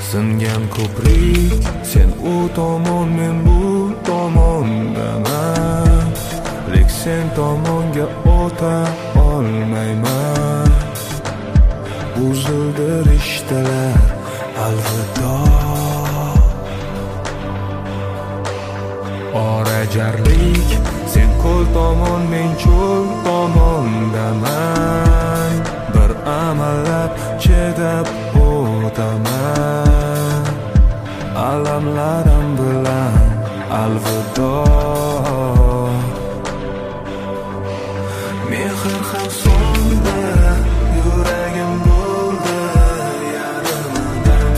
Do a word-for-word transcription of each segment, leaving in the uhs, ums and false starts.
Singan ko'prik, sen u tomon, men bu tomondaman. Lek sen tomonga o'ta olmayman. Buzildi rishtalar, alvido. Orajarlik, sen ko'l tomon, men cho'l tomondaman. Bir amallab chidab o'taman. Alamlarim bilan alvido. Mehr ham so'ndi, yuragim bo'ldi yarimadan.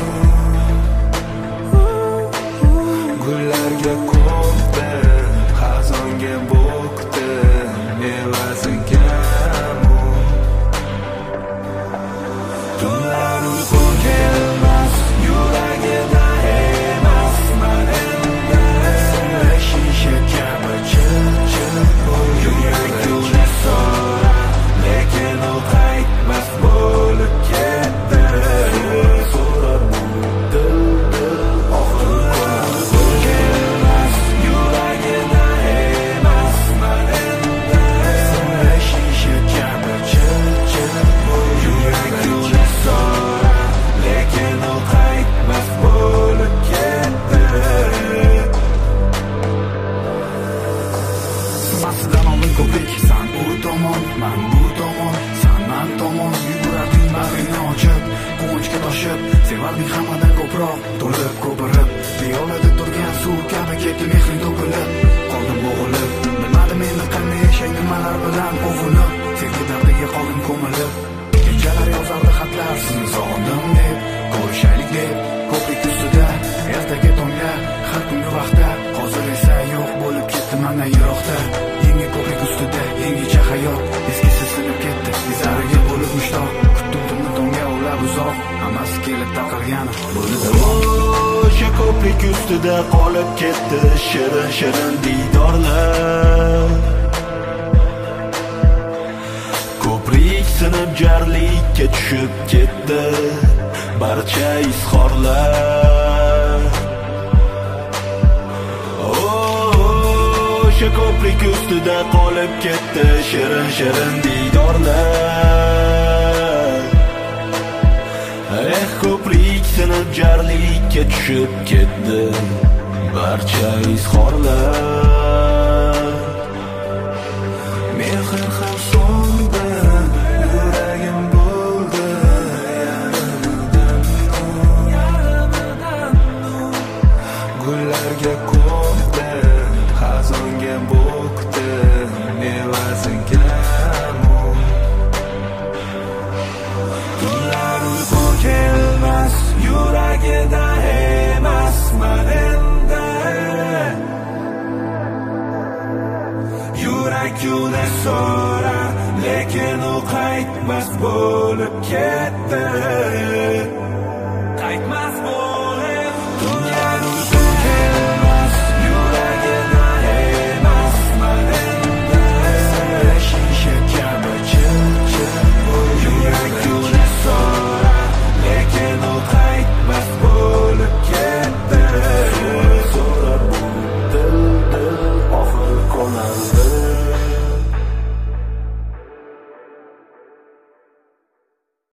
Gullarga ko'mdi, xazonga bo'kdi, evaziga tunlar uyqu kelmas, yuragida emas. Men endi shisha kabi chil-chil yurak so'ra, lekin u qaytmas bo'lib ketdi. So'rar bu dil-dil oxir kelmas, yuragida emas. Men endi shisha kabi chil-chil yurak so'ra, lekin u qaytmas bo'lib ketdi. Simasidan oldin ko'prik, san u tomon, man bu tomon, san man tomon. Yugurarding bag'ringni ochib, quvonchga toshib, sevarding hammadan ko'proq, to'lib ko'pirib. Piyolada turgan suv kabi ketdi mehring to'kilib, qoldim bo'g'ilib. Bilmadim endi qanday yashay, nimalar bilan ovunib, sevgi dardiga qoldim ko'milib. Kechalar yozardi xatlar, sizni sog'indim deb, ko'rishaylik deb, ko'prik ustida, ertaga tongda, har kungi vaqtda. Hozir esa yo'q bo'lib ketdi mendan yiroqda. Yangi ko'prik ustida, yangicha hayot, eskisi sinib ketdi, izlariga bo'lib mushtoq. Kutdim tunni tongga ulab uzoq, hammasi kelib taqalgan bo'ldi davom. O'sha ko'prik ustida qolib ketdi shirin-shirin diydorlar. Ko'prik sinib jarlikka tushib ketdi barcha izhorlar. O'sha ko'prik ustida qolib ketdi shirin-shirin diydorlar. Eh, ko'prik sinib jarlikka tushib ketdi barcha izhorlar. Mehr ham so'ndi, yuragim bo'ldi yarimadan. Gullarga ko'mdi, xazonga bo'kdi, evaziga tunlar uyqu kelmas, yuragida emas. Men endi yurak yo'lda so'ra, lekin u qaytmas bo'lib ketdi. Qaytmas